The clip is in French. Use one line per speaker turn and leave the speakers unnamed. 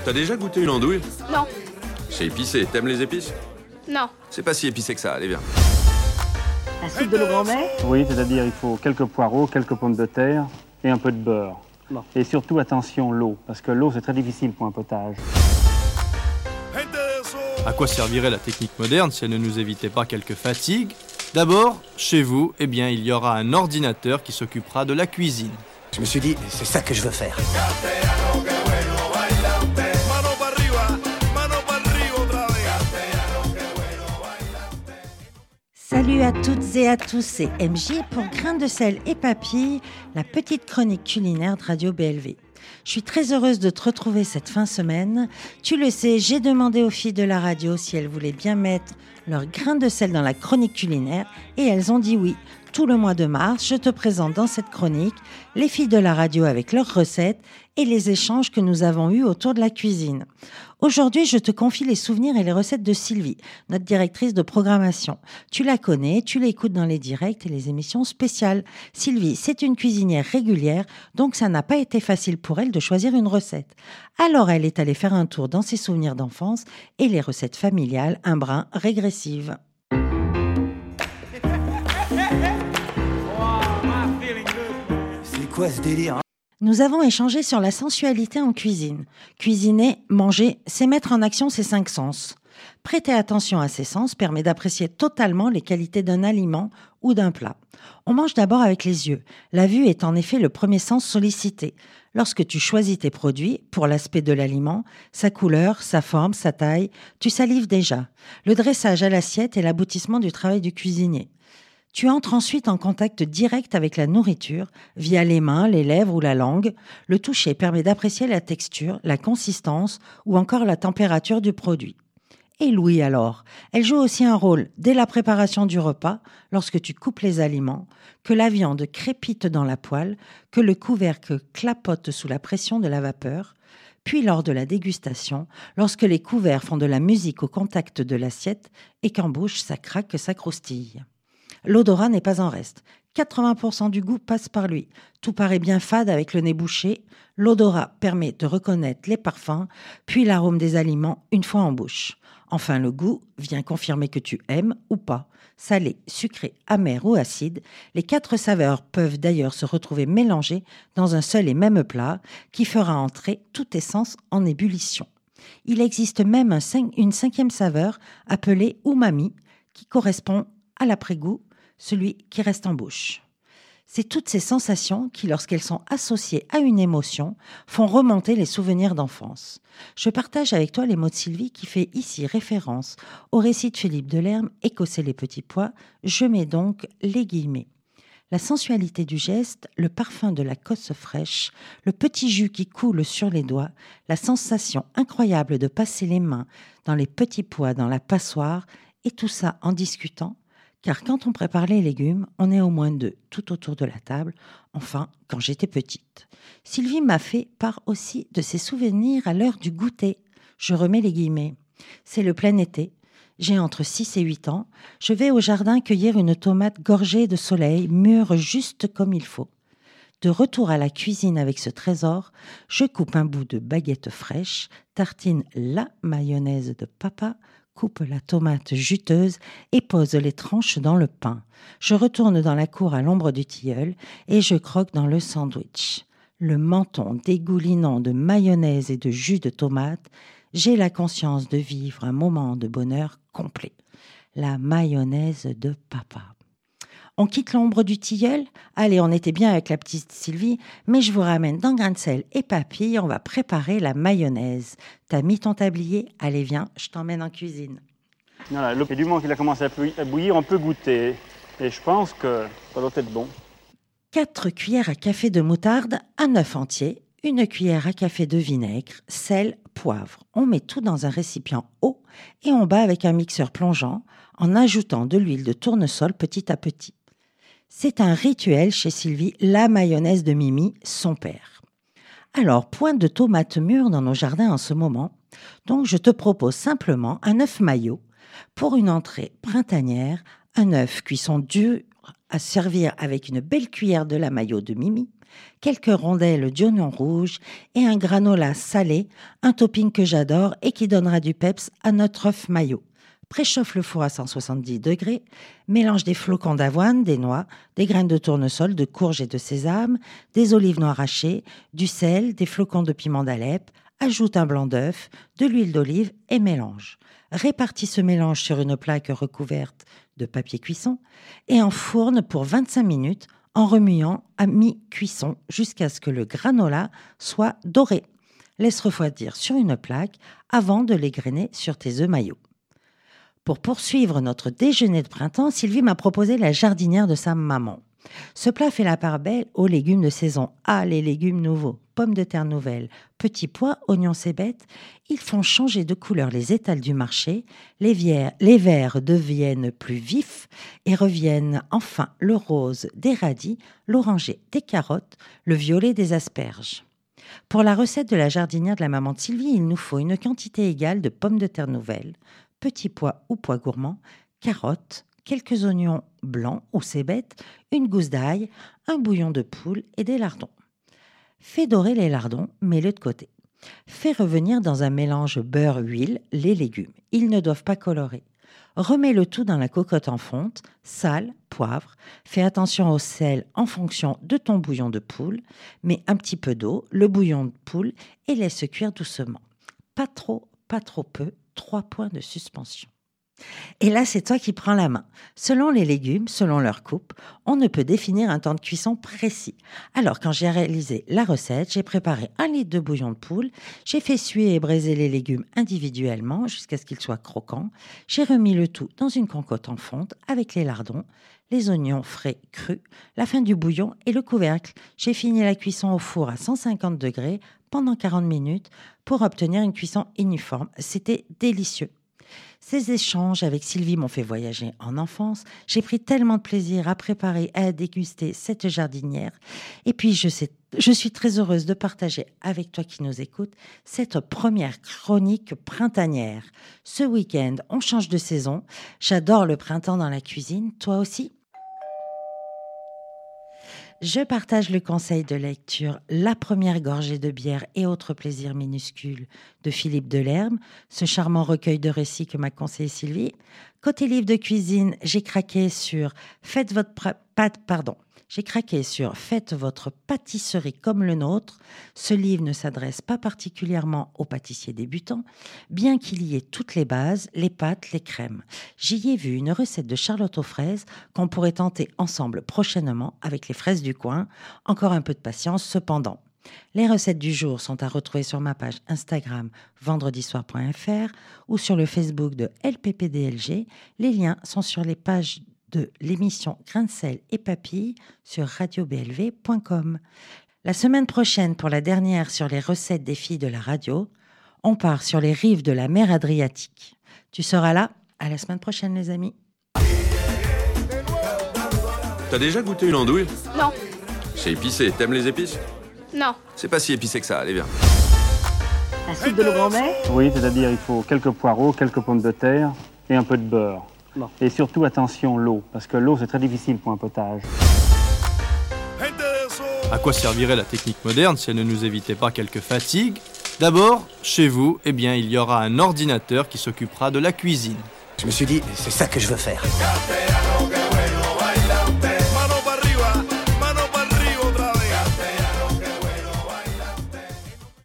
T'as déjà goûté une andouille?
Non.
C'est épicé. T'aimes les épices?
Non.
C'est pas si épicé que ça, allez viens.
La soupe de l'eau grand-mère?
Oui, c'est-à-dire il faut quelques poireaux, quelques pommes de terre et un peu de beurre. Bon. Et surtout, attention, l'eau, parce que l'eau, c'est très difficile pour un potage.
À quoi servirait la technique moderne si elle ne nous évitait pas quelques fatigues? D'abord, chez vous, il y aura un ordinateur qui s'occupera de la cuisine.
Je me suis dit, c'est ça que je veux faire.
Salut à toutes et à tous, c'est MJ pour Grains de sel et papilles, la petite chronique culinaire de Radio BLV. Je suis très heureuse de te retrouver cette fin de semaine. Tu le sais, j'ai demandé aux filles de la radio si elles voulaient bien mettre leur grain de sel dans la chronique culinaire et elles ont dit oui. Tout le mois de mars, je te présente dans cette chronique les filles de la radio avec leurs recettes et les échanges que nous avons eus autour de la cuisine. Aujourd'hui, je te confie les souvenirs et les recettes de Sylvie, notre directrice de programmation. Tu la connais, tu l'écoutes dans les directs et les émissions spéciales. Sylvie, c'est une cuisinière régulière, donc ça n'a pas été facile pour elle de choisir une recette. Alors elle est allée faire un tour dans ses souvenirs d'enfance et les recettes familiales, un brin régressives.
C'est quoi ce délire, hein?
Nous avons échangé sur la sensualité en cuisine. Cuisiner, manger, c'est mettre en action ses 5 sens. Prêter attention à ces sens permet d'apprécier totalement les qualités d'un aliment ou d'un plat. On mange d'abord avec les yeux. La vue est en effet le premier sens sollicité. Lorsque tu choisis tes produits, pour l'aspect de l'aliment, sa couleur, sa forme, sa taille, tu salives déjà. Le dressage à l'assiette est l'aboutissement du travail du cuisinier. Tu entres ensuite en contact direct avec la nourriture, via les mains, les lèvres ou la langue. Le toucher permet d'apprécier la texture, la consistance ou encore la température du produit. Et l'ouïe alors, elle joue aussi un rôle dès la préparation du repas, lorsque tu coupes les aliments, que la viande crépite dans la poêle, que le couvercle clapote sous la pression de la vapeur, puis lors de la dégustation, lorsque les couverts font de la musique au contact de l'assiette et qu'en bouche ça craque, ça croustille. L'odorat n'est pas en reste. 80% du goût passe par lui. Tout paraît bien fade avec le nez bouché. L'odorat permet de reconnaître les parfums, puis l'arôme des aliments une fois en bouche. Enfin, le goût vient confirmer que tu aimes ou pas. Salé, sucré, amer ou acide, les 4 saveurs peuvent d'ailleurs se retrouver mélangées dans un seul et même plat qui fera entrer tous tes sens en ébullition. Il existe même une 5e saveur appelée umami qui correspond à l'après-goût, celui qui reste en bouche. C'est toutes ces sensations qui, lorsqu'elles sont associées à une émotion, font remonter les souvenirs d'enfance. Je partage avec toi les mots de Sylvie qui fait ici référence au récit de Philippe Delerme, Écosser les petits pois. Je mets donc les guillemets. La sensualité du geste, le parfum de la cosse fraîche, le petit jus qui coule sur les doigts, la sensation incroyable de passer les mains dans les petits pois dans la passoire, et tout ça en discutant. Car quand on prépare les légumes, on est au moins 2 tout autour de la table, enfin quand j'étais petite. Sylvie m'a fait part aussi de ses souvenirs à l'heure du goûter. Je remets les guillemets. C'est le plein été. J'ai entre 6 et 8 ans. Je vais au jardin cueillir une tomate gorgée de soleil, mûre juste comme il faut. De retour à la cuisine avec ce trésor, je coupe un bout de baguette fraîche, tartine la mayonnaise de papa, coupe la tomate juteuse et pose les tranches dans le pain. Je retourne dans la cour à l'ombre du tilleul et je croque dans le sandwich. Le menton dégoulinant de mayonnaise et de jus de tomate, j'ai la conscience de vivre un moment de bonheur complet. La mayonnaise de papa. On quitte l'ombre du tilleul? Allez, on était bien avec la petite Sylvie, mais je vous ramène dans Grains de sel et papilles, on va préparer la mayonnaise. T'as mis ton tablier? Allez, viens, je t'emmène en cuisine.
Voilà, et du moment qu'il a commencé à bouillir, on peut goûter. Et je pense que ça doit être bon.
4 cuillères à café de moutarde, un œuf entier, 1 cuillère à café de vinaigre, sel, poivre. On met tout dans un récipient haut et on bat avec un mixeur plongeant en ajoutant de l'huile de tournesol petit à petit. C'est un rituel chez Sylvie, la mayonnaise de Mimi, son père. Alors, point de tomates mûres dans nos jardins en ce moment, donc je te propose simplement un œuf maillot pour une entrée printanière, un œuf cuisson dur à servir avec une belle cuillère de la mayo de Mimi, quelques rondelles d'oignons rouges et un granola salé, un topping que j'adore et qui donnera du peps à notre œuf mayo. Préchauffe le four à 170 degrés, mélange des flocons d'avoine, des noix, des graines de tournesol, de courge et de sésame, des olives noires hachées, du sel, des flocons de piment d'Alep, ajoute un blanc d'œuf, de l'huile d'olive et mélange. Répartis ce mélange sur une plaque recouverte de papier cuisson et enfourne pour 25 minutes en remuant à mi-cuisson jusqu'à ce que le granola soit doré. Laisse refroidir sur une plaque avant de l'égrainer sur tes œufs mayo. Pour poursuivre notre déjeuner de printemps, Sylvie m'a proposé la jardinière de sa maman. Ce plat fait la part belle aux légumes de saison. Ah, les légumes nouveaux, pommes de terre nouvelles, petits pois, oignons cébettes, ils font changer de couleur les étals du marché, les verts deviennent plus vifs et reviennent enfin le rose des radis, l'oranger des carottes, le violet des asperges. Pour la recette de la jardinière de la maman de Sylvie, il nous faut une quantité égale de pommes de terre nouvelles, petits pois ou pois gourmands, carottes, quelques oignons blancs ou cébettes, une gousse d'ail, un bouillon de poule et des lardons. Fais dorer les lardons, mets-les de côté. Fais revenir dans un mélange beurre-huile les légumes. Ils ne doivent pas colorer. Remets le tout dans la cocotte en fonte, sel, poivre. Fais attention au sel en fonction de ton bouillon de poule. Mets un petit peu d'eau, le bouillon de poule et laisse cuire doucement. Pas trop peu. 3 points de suspension. Et là, c'est toi qui prends la main. Selon les légumes, selon leur coupe, on ne peut définir un temps de cuisson précis. Alors, quand j'ai réalisé la recette, j'ai préparé 1 litre de bouillon de poule, j'ai fait suer et braiser les légumes individuellement jusqu'à ce qu'ils soient croquants. J'ai remis le tout dans une cocotte en fonte avec les lardons, les oignons frais crus, la fin du bouillon et le couvercle. J'ai fini la cuisson au four à 150 degrés pendant 40 minutes pour obtenir une cuisson uniforme. C'était délicieux. Ces échanges avec Sylvie m'ont fait voyager en enfance. J'ai pris tellement de plaisir à préparer et à déguster cette jardinière. Et puis, je suis très heureuse de partager avec toi qui nous écoutes cette première chronique printanière. Ce week-end, on change de saison. J'adore le printemps dans la cuisine. Toi aussi ? Je partage le conseil de lecture La première gorgée de bière et autres plaisirs minuscules de Philippe Delerme, ce charmant recueil de récits que m'a conseillé Sylvie. Côté livre de cuisine, j'ai craqué sur Faites votre pâtisserie comme le nôtre. Ce livre ne s'adresse pas particulièrement aux pâtissiers débutants, bien qu'il y ait toutes les bases, les pâtes, les crèmes. J'y ai vu une recette de charlotte aux fraises qu'on pourrait tenter ensemble prochainement avec les fraises du coin. Encore un peu de patience cependant. Les recettes du jour sont à retrouver sur ma page Instagram vendredisoir.fr ou sur le Facebook de LPPDLG. Les liens sont sur les pages de l'émission Grains de sel et papilles sur radioblv.com. La semaine prochaine, pour la dernière sur les recettes des filles de la radio, on part sur les rives de la mer Adriatique. Tu seras là ? À la semaine prochaine, les amis.
T'as déjà goûté une andouille ?
Non.
C'est épicé, t'aimes les épices ?
Non.
C'est pas si épicé que ça, allez viens.
La soupe de nos grands-mères?
Oui, c'est-à-dire il faut quelques poireaux, quelques pommes de terre et un peu de beurre.
Bon.
Et surtout, attention, l'eau, parce que l'eau, c'est très difficile pour un potage.
À quoi servirait la technique moderne si elle ne nous évitait pas quelques fatigues ? D'abord, chez vous, il y aura un ordinateur qui s'occupera de la cuisine.
Je me suis dit, c'est ça que je veux faire.